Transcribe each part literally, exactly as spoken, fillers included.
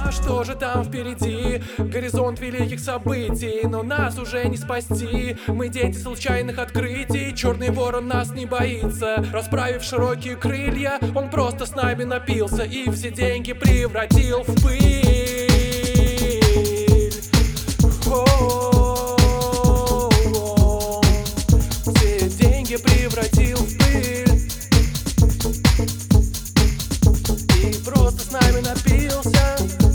что же там впереди? Горизонт великих событий, но нас уже не спасти. Мы дети случайных открытий, черный ворон нас не боится. Расправив широкие крылья, он просто с нами напился и все деньги превратил в пыль. О-о-о-о. Все деньги превратил в пыль и просто с нами напился.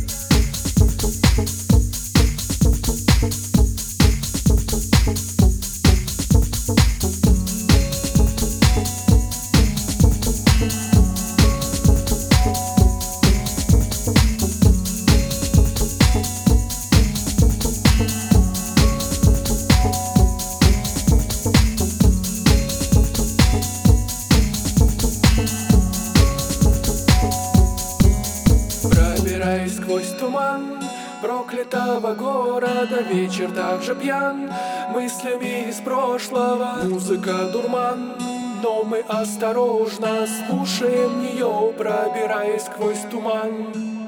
Пробираясь сквозь туман проклятого города, вечер также пьян мыслями из прошлого. Музыка дурман, но мы осторожно слушаем ее, пробираясь сквозь туман.